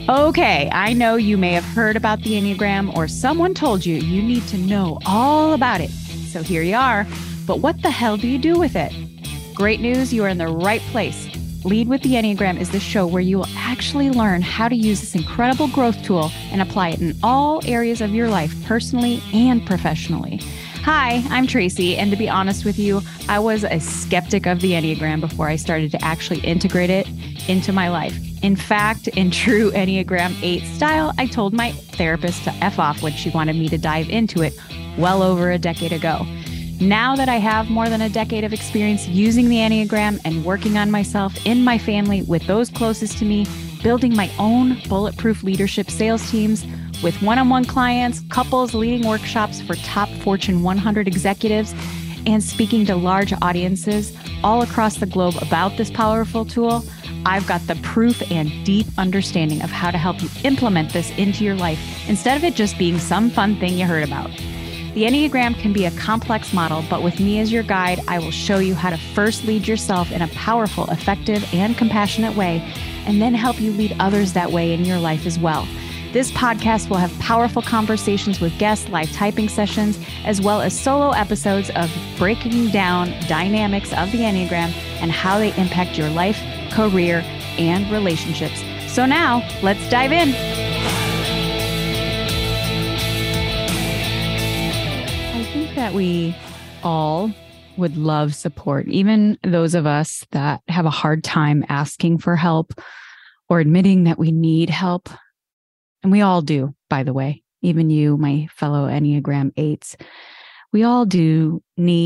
Okay, I know you may have heard about the Enneagram or someone told you you need to know all about it. So here you are. But what the hell do you do with it? Great news, you are in the right place. Lead with the Enneagram is the show where you will actually learn how to use this incredible growth tool and apply it in all areas of your life, personally and professionally. Hi, I'm Tracy, and to be honest with you, I was a skeptic of the Enneagram before I started to actually integrate it into my life. In fact, in true Enneagram 8 style, I told my therapist to F off when she wanted me to dive into it well over a decade ago. Now that I have more than a decade of experience using the Enneagram and working on myself, in my family, with those closest to me, building my own bulletproof leadership sales teams, with one-on-one clients, couples, leading workshops for top Fortune 100 executives, and speaking to large audiences all across the globe about this powerful tool, I've got the proof and deep understanding of how to help you implement this into your life instead of it just being some fun thing you heard about. The Enneagram can be a complex model, but with me as your guide, I will show you how to first lead yourself in a powerful, effective, and compassionate way, and then help you lead others that way in your life as well. This podcast will have powerful conversations with guests, live typing sessions, as well as solo episodes of breaking down dynamics of the Enneagram and how they impact your life, career, and relationships. So now, let's dive in. I think that we all would love support, even those of us that have a hard time asking for help or admitting that we need help. And we all do, by the way, even you, my fellow Enneagram 8s, we all do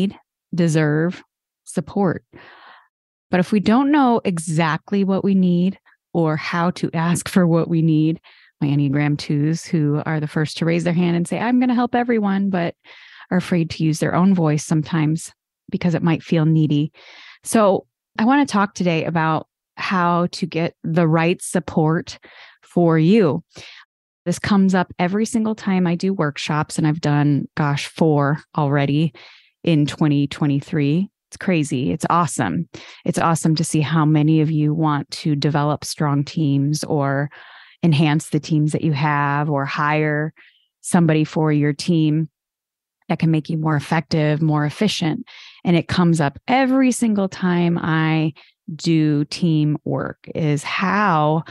deserve support. But if we don't know exactly what we need or how to ask for what we need, my Enneagram 2s, who are the first to raise their hand and say, I'm going to help everyone, but are afraid to use their own voice sometimes because it might feel needy. So I want to talk today about how to get the right support for you. This comes up every single time I do workshops, and I've done, 4 already in 2023. It's crazy. It's awesome. It's awesome to see how many of you want to develop strong teams or enhance the teams that you have or hire somebody for your team that can make you more effective, more efficient. And it comes up every single time I do team work is how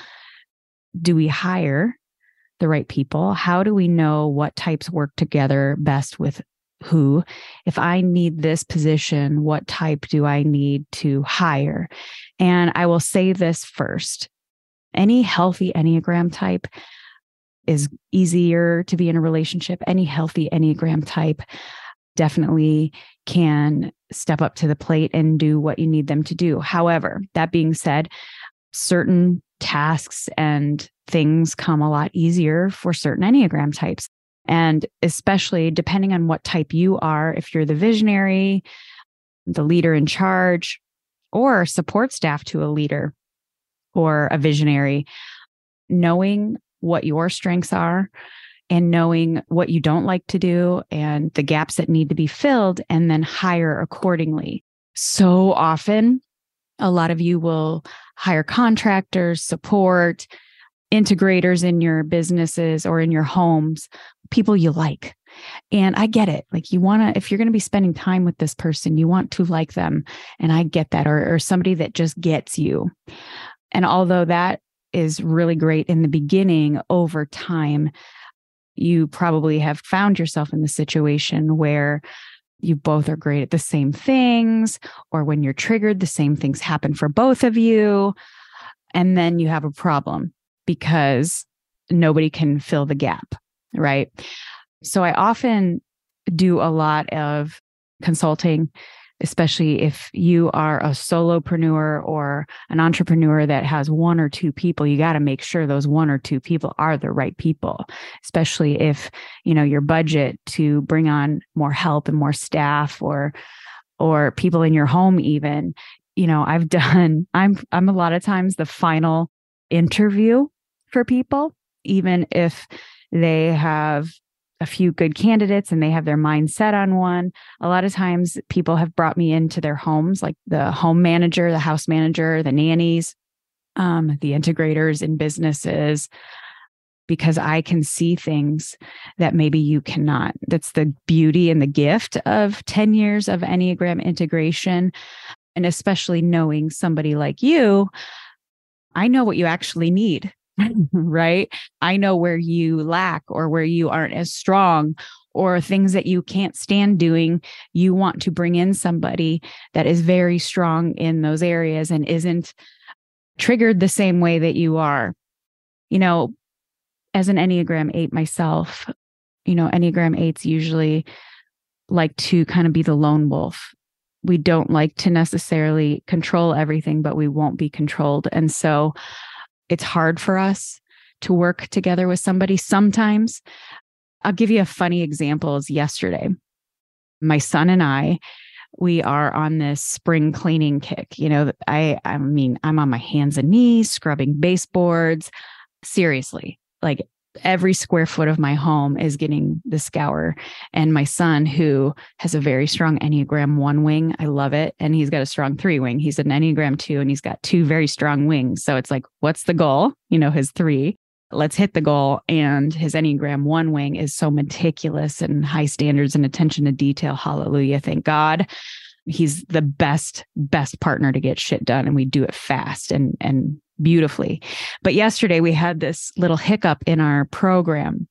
do we hire the right people? How do we know what types work together best with who? If I need this position, what type do I need to hire? And I will say this first. Any healthy Enneagram type is easier to be in a relationship. Any healthy Enneagram type definitely can step up to the plate and do what you need them to do. However, that being said, certain tasks and things come a lot easier for certain Enneagram types. And especially depending on what type you are, if you're the visionary, the leader in charge, or support staff to a leader or a visionary, knowing what your strengths are and knowing what you don't like to do and the gaps that need to be filled, and then hire accordingly. So often, a lot of you will hire contractors, support, integrators in your businesses or in your homes, people you like. And I get it. Like you want to, if you're going to be spending time with this person, you want to like them. And I get that, or somebody that just gets you. And although that is really great in the beginning, over time, you probably have found yourself in the situation where you both are great at the same things, or when you're triggered, the same things happen for both of you. And then you have a problem because nobody can fill the gap, right? So I often do a lot of consulting, especially if you are a solopreneur or an entrepreneur that has 1 or 2 people. You got to make sure those 1 or 2 people are the right people, especially if, your budget to bring on more help and more staff or people in your home even. I'm a lot of times the final interview for people, even if they have a few good candidates and they have their mind set on one. A lot of times people have brought me into their homes, like the home manager, the house manager, the nannies, the integrators in businesses, because I can see things that maybe you cannot. That's the beauty and the gift of 10 years of Enneagram integration. And especially knowing somebody like you, I know what you actually need, right? I know where you lack or where you aren't as strong or things that you can't stand doing. You want to bring in somebody that is very strong in those areas and isn't triggered the same way that you are. As an Enneagram 8 myself, Enneagram 8s usually like to kind of be the lone wolf. We don't like to necessarily control everything, but we won't be controlled. And so it's hard for us to work together with somebody sometimes. I'll give you a funny example. Is yesterday, my son and we are on this spring cleaning kick. I mean, I'm on my hands and knees, scrubbing baseboards. Seriously, like every square foot of my home is getting the scour. And my son, who has a very strong Enneagram 1 wing, I love it. And he's got a strong 3 wing. He's an Enneagram 2, and he's got 2 very strong wings. So it's like, what's the goal? His 3. Let's hit the goal. And his Enneagram 1 wing is so meticulous and high standards and attention to detail. Hallelujah. Thank God. He's the best partner to get shit done. And we do it fast and beautifully. But yesterday we had this little hiccup in our program.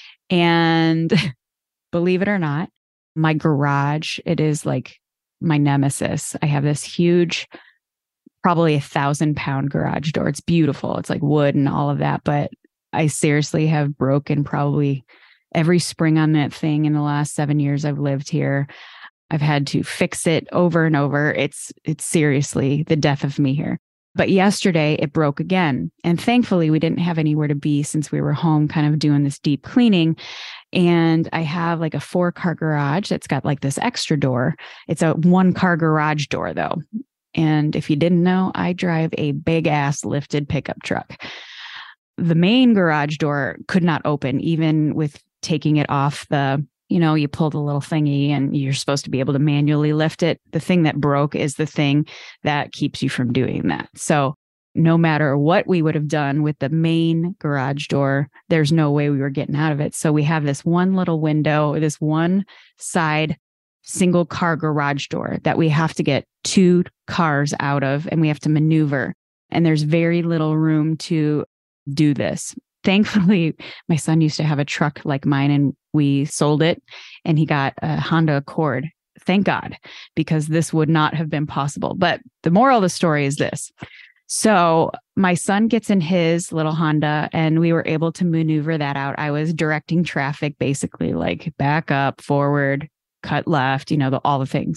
And believe it or not, my garage, it is like my nemesis. I have this huge, probably 1,000-pound garage door. It's beautiful. It's like wood and all of that. But I seriously have broken probably every spring on that thing in the last 7 years I've lived here. I've had to fix it over and over. It's seriously the death of me here. But yesterday it broke again. And thankfully we didn't have anywhere to be since we were home kind of doing this deep cleaning. And I have like a 4-car garage that's got like this extra door. It's a 1-car garage door though. And if you didn't know, I drive a big ass lifted pickup truck. The main garage door could not open, even with taking it off you pull the little thingy and you're supposed to be able to manually lift it. The thing that broke is the thing that keeps you from doing that. So no matter what we would have done with the main garage door, there's no way we were getting out of it. So we have this one little window, this one side single car garage door that we have to get 2 cars out of, and we have to maneuver. And there's very little room to do this. Thankfully, my son used to have a truck like mine and we sold it, and he got a Honda Accord. Thank God, because this would not have been possible. But the moral of the story is this. So my son gets in his little Honda and we were able to maneuver that out. I was directing traffic, basically like back up, forward, cut left, all the things.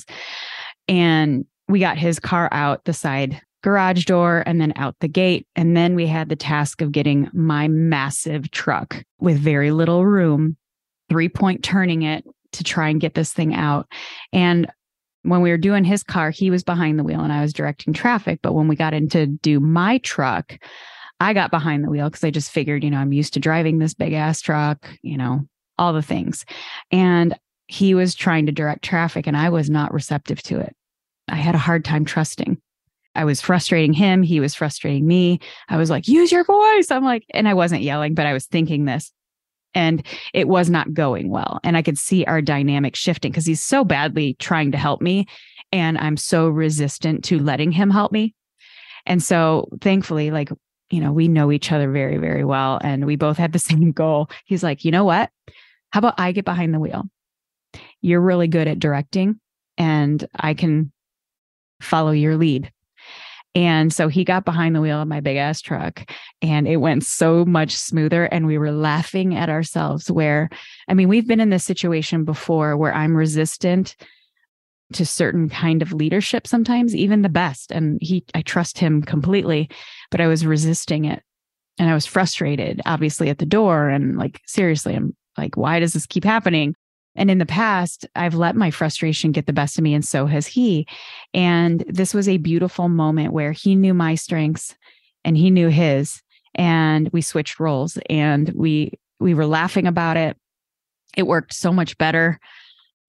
And we got his car out the side garage door and then out the gate. And then we had the task of getting my massive truck with very little room, 3-point turning it to try and get this thing out. And when we were doing his car, he was behind the wheel and I was directing traffic. But when we got in to do my truck, I got behind the wheel because I just figured, I'm used to driving this big ass truck, all the things. And he was trying to direct traffic and I was not receptive to it. I had a hard time trusting. I was frustrating him. He was frustrating me. I was like, use your voice. I'm like, and I wasn't yelling, but I was thinking this. And it was not going well. And I could see our dynamic shifting because he's so badly trying to help me. And I'm so resistant to letting him help me. And so thankfully, we know each other very, very well. And we both had the same goal. He's like, you know what? How about I get behind the wheel? You're really good at directing and I can follow your lead. And so he got behind the wheel of my big ass truck and it went so much smoother. And we were laughing at ourselves we've been in this situation before where I'm resistant to certain kind of leadership sometimes, even the best. And I trust him completely, but I was resisting it and I was frustrated, obviously at the door. And seriously, I'm like, why does this keep happening? And in the past, I've let my frustration get the best of me, and so has he. And this was a beautiful moment where he knew my strengths and he knew his, and we switched roles and we were laughing about it. It worked so much better.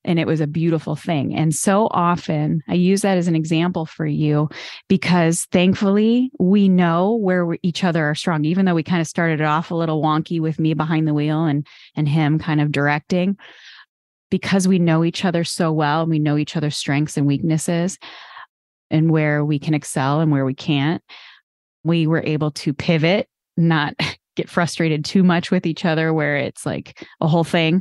And it was a beautiful thing. And so often I use that as an example for you because thankfully we know where each other are strong, even though we kind of started it off a little wonky with me behind the wheel and him kind of directing, because we know each other so well and we know each other's strengths and weaknesses and where we can excel and where we can't. We were able to pivot, not get frustrated too much with each other where it's like a whole thing.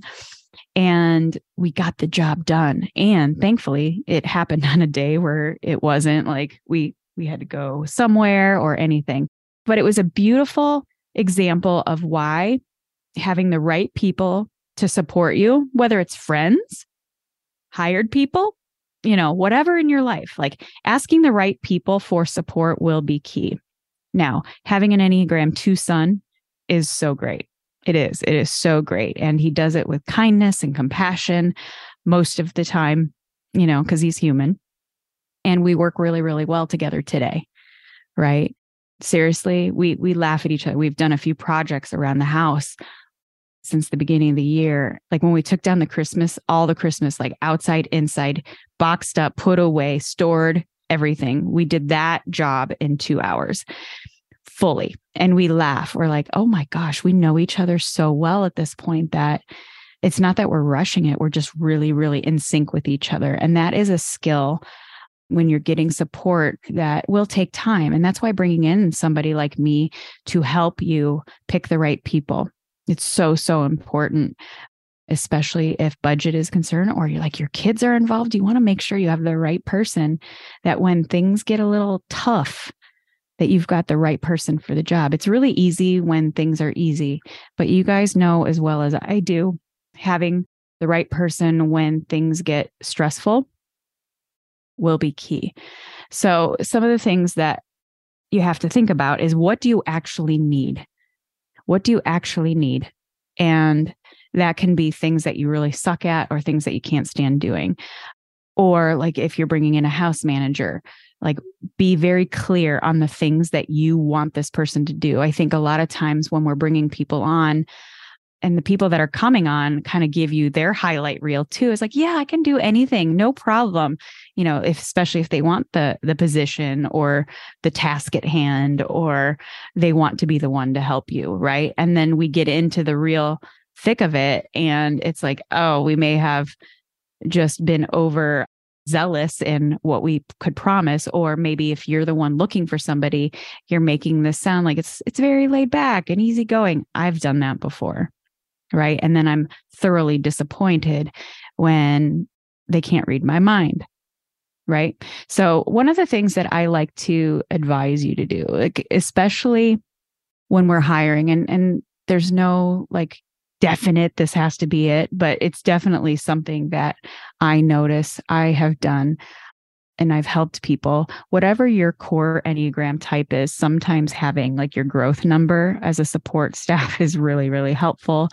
And we got the job done. And thankfully, it happened on a day where it wasn't like we had to go somewhere or anything. But it was a beautiful example of why having the right people to support you, whether it's friends, hired people, whatever in your life, like asking the right people for support will be key. Now, having an Enneagram 2 son is so great. It is so great. And he does it with kindness and compassion most of the time, because he's human. And we work really, really well together today, right? Seriously, we laugh at each other. We've done a few projects around the house since the beginning of the year. Like when we took down all the Christmas, like outside, inside, boxed up, put away, stored, everything. We did that job in 2 hours. Fully. And we laugh. We're like, oh my gosh, we know each other so well at this point that it's not that we're rushing it. We're just really, really in sync with each other. And that is a skill when you're getting support that will take time. And that's why bringing in somebody like me to help you pick the right people. It's so, so important, especially if budget is concerned or you're like your kids are involved. You want to make sure you have the right person that when things get a little tough, that you've got the right person for the job. It's really easy when things are easy, but you guys know as well as I do, having the right person when things get stressful will be key. So some of the things that you have to think about is, what do you actually need? What do you actually need? And that can be things that you really suck at or things that you can't stand doing. Or like if you're bringing in a house manager, like be very clear on the things that you want this person to do. I think a lot of times when we're bringing people on and the people that are coming on kind of give you their highlight reel too, is like, yeah, I can do anything, no problem. Especially if they want the position or the task at hand, or they want to be the one to help you. Right. And then we get into the real thick of it. And it's like, oh, we may have just been over zealous in what we could promise. Or maybe if you're the one looking for somebody, you're making this sound like it's very laid back and easygoing. I've done that before. Right. And then I'm thoroughly disappointed when they can't read my mind. Right. So one of the things that I like to advise you to do, like, especially when we're hiring, and there's no like definite, this has to be it, but it's definitely something that I notice I have done and I've helped people. Whatever your core Enneagram type is, sometimes having like your growth number as a support staff is really, really helpful.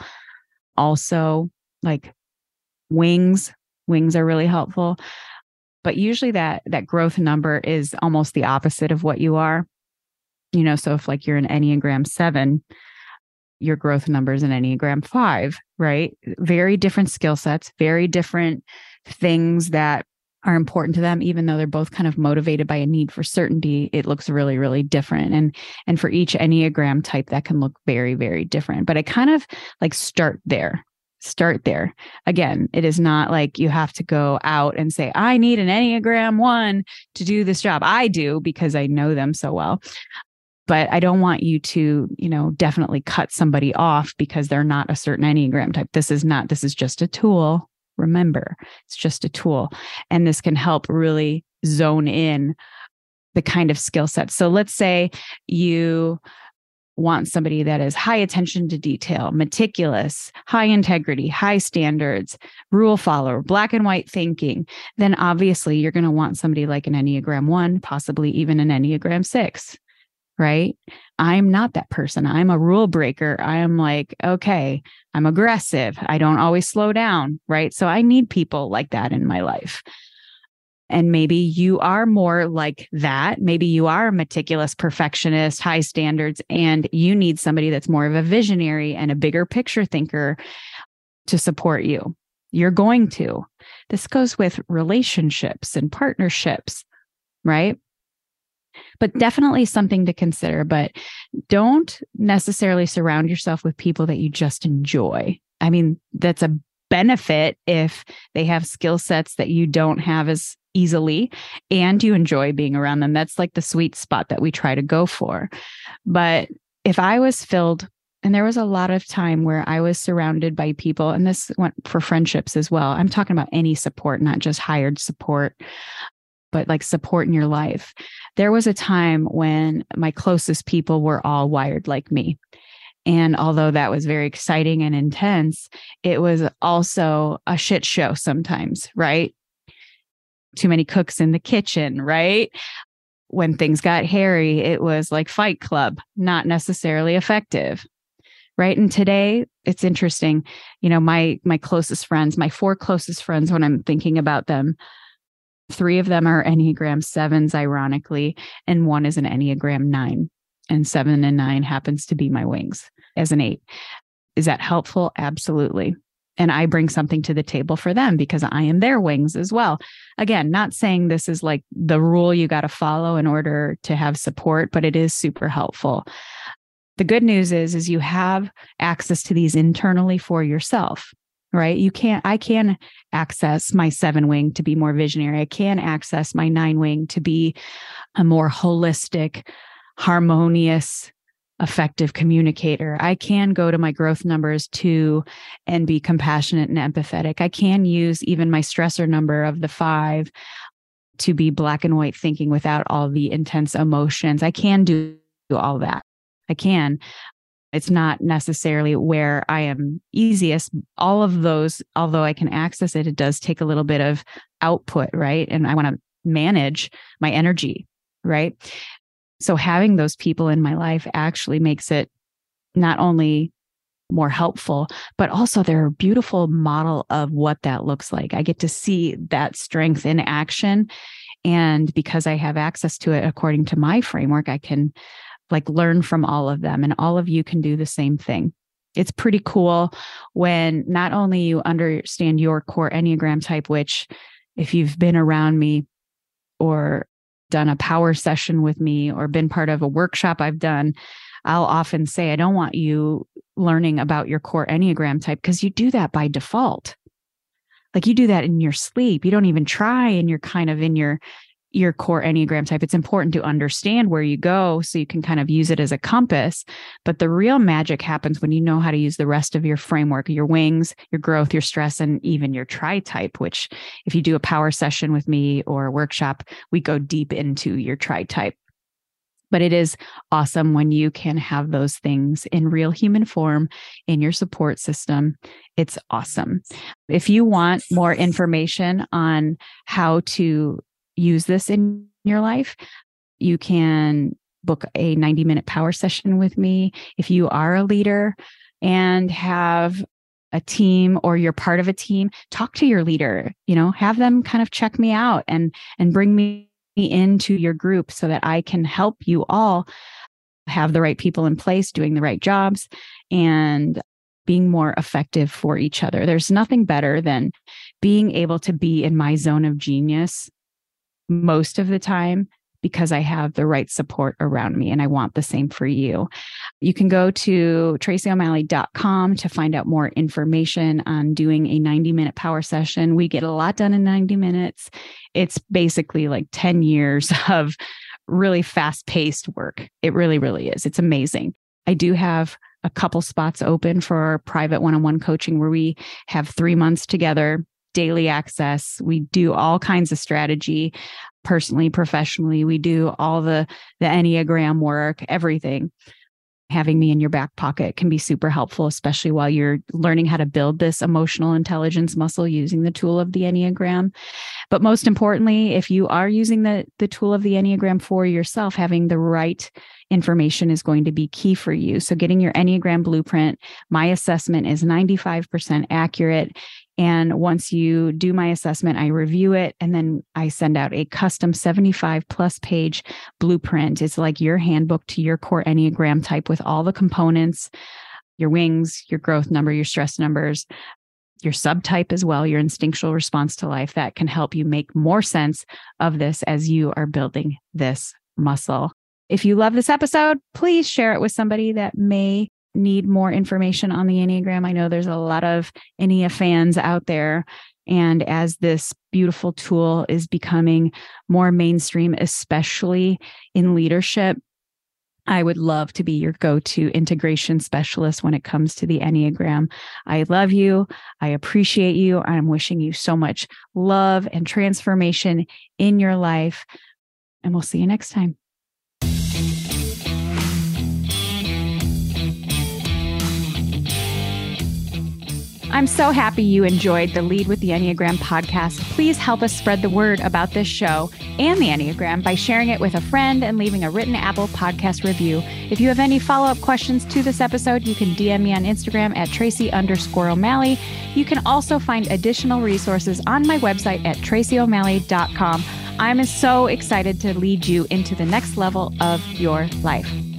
Also, like wings are really helpful. But usually that growth number is almost the opposite of what you are. So if like you're an Enneagram 7, your growth number is an Enneagram 5, right? Very different skill sets, very different things that are important to them, even though they're both kind of motivated by a need for certainty. It looks really, really different. And for each Enneagram type, that can look very, very different. But I kind of like start there. Again, it is not like you have to go out and say, I need an Enneagram 1 to do this job. I do, because I know them so well. But I don't want you to, definitely cut somebody off because they're not a certain Enneagram type. This is just a tool. Remember, it's just a tool. And this can help really zone in the kind of skill set. So let's say you want somebody that is high attention to detail, meticulous, high integrity, high standards, rule follower, black and white thinking. Then obviously you're going to want somebody like an Enneagram 1, possibly even an Enneagram 6. Right? I'm not that person. I'm a rule breaker. I am like, okay, I'm aggressive. I don't always slow down. Right? So I need people like that in my life. And maybe you are more like that. Maybe you are a meticulous perfectionist, high standards, and you need somebody that's more of a visionary and a bigger picture thinker to support you. You're going to. This goes with relationships and partnerships, right? But definitely something to consider. But don't necessarily surround yourself with people that you just enjoy. I mean, that's a benefit if they have skill sets that you don't have as easily and you enjoy being around them. That's like the sweet spot that we try to go for. But if I was filled, and there was a lot of time where I was surrounded by people, and this went for friendships as well. I'm talking about any support, not just hired support, but like support in your life. There was a time when my closest people were all wired like me. And although that was very exciting and intense, it was also a shit show sometimes, right? Too many cooks in the kitchen, right? When things got hairy, it was like Fight Club, not necessarily effective, right? And today it's interesting, my closest friends, my 4 closest friends, when I'm thinking about them, 3 of them are Enneagram 7s, ironically, and 1 is an Enneagram 9, and 7 and 9 happens to be my wings as an 8. Is that helpful? Absolutely. And I bring something to the table for them because I am their wings as well. Again, not saying this is like the rule you got to follow in order to have support, but it is super helpful. The good news is you have access to these internally for yourself, right? I can access my 7 wing to be more visionary. I can access my 9 wing to be a more holistic, harmonious, effective communicator. I can go to my growth numbers and be compassionate and empathetic. I can use even my stressor number of the 5 to be black and white thinking without all the intense emotions. I can do all that. I can. It's not necessarily where I am easiest. All of those, although I can access it, it does take a little bit of output, right? And I want to manage my energy, right? So having those people in my life actually makes it not only more helpful, but also they're a beautiful model of what that looks like. I get to see that strength in action. And because I have access to it according to my framework, I can learn from all of them, and all of you can do the same thing. It's pretty cool when not only you understand your core Enneagram type, which if you've been around me or done a power session with me or been part of a workshop I've done, I'll often say, I don't want you learning about your core Enneagram type because you do that by default. Like you do that in your sleep. You don't even try, and you're kind of in your core Enneagram type. It's important to understand where you go so you can kind of use it as a compass. But the real magic happens when you know how to use the rest of your framework, your wings, your growth, your stress, and even your tri-type, which if you do a power session with me or a workshop, we go deep into your tri-type. But it is awesome when you can have those things in real human form in your support system. It's awesome. If you want more information on how to use this in your life, you can book a 90-minute power session with me. If you are a leader and have a team or you're part of a team, talk to your leader, have them kind of check me out and bring me into your group so that I can help you all have the right people in place, doing the right jobs, and being more effective for each other. There's nothing better than being able to be in my zone of genius most of the time because I have the right support around me, and I want the same for you. You can go to tracyo'malley.com to find out more information on doing a 90-minute power session. We get a lot done in 90 minutes. It's basically like 10 years of really fast-paced work. It really, really is. It's amazing. I do have a couple spots open for private one-on-one coaching where we have 3 months together, daily access. We do all kinds of strategy, personally, professionally. We do all the Enneagram work, everything. Having me in your back pocket can be super helpful, especially while you're learning how to build this emotional intelligence muscle using the tool of the Enneagram. But most importantly, if you are using the tool of the Enneagram for yourself, having the right information is going to be key for you. So getting your Enneagram blueprint, my assessment is 95% accurate. And once you do my assessment, I review it, and then I send out a custom 75 plus page blueprint. It's like your handbook to your core Enneagram type with all the components, your wings, your growth number, your stress numbers, your subtype as well, your instinctual response to life that can help you make more sense of this as you are building this muscle. If you love this episode, please share it with somebody that may need more information on the Enneagram. I know there's a lot of Ennea fans out there. And as this beautiful tool is becoming more mainstream, especially in leadership, I would love to be your go-to integration specialist when it comes to the Enneagram. I love you. I appreciate you. I'm wishing you so much love and transformation in your life. And we'll see you next time. I'm so happy you enjoyed the Lead with the Enneagram podcast. Please help us spread the word about this show and the Enneagram by sharing it with a friend and leaving a written Apple Podcast review. If you have any follow-up questions to this episode, you can DM me on Instagram at Tracy_O'Malley. You can also find additional resources on my website at tracyo'malley.com. I'm so excited to lead you into the next level of your life.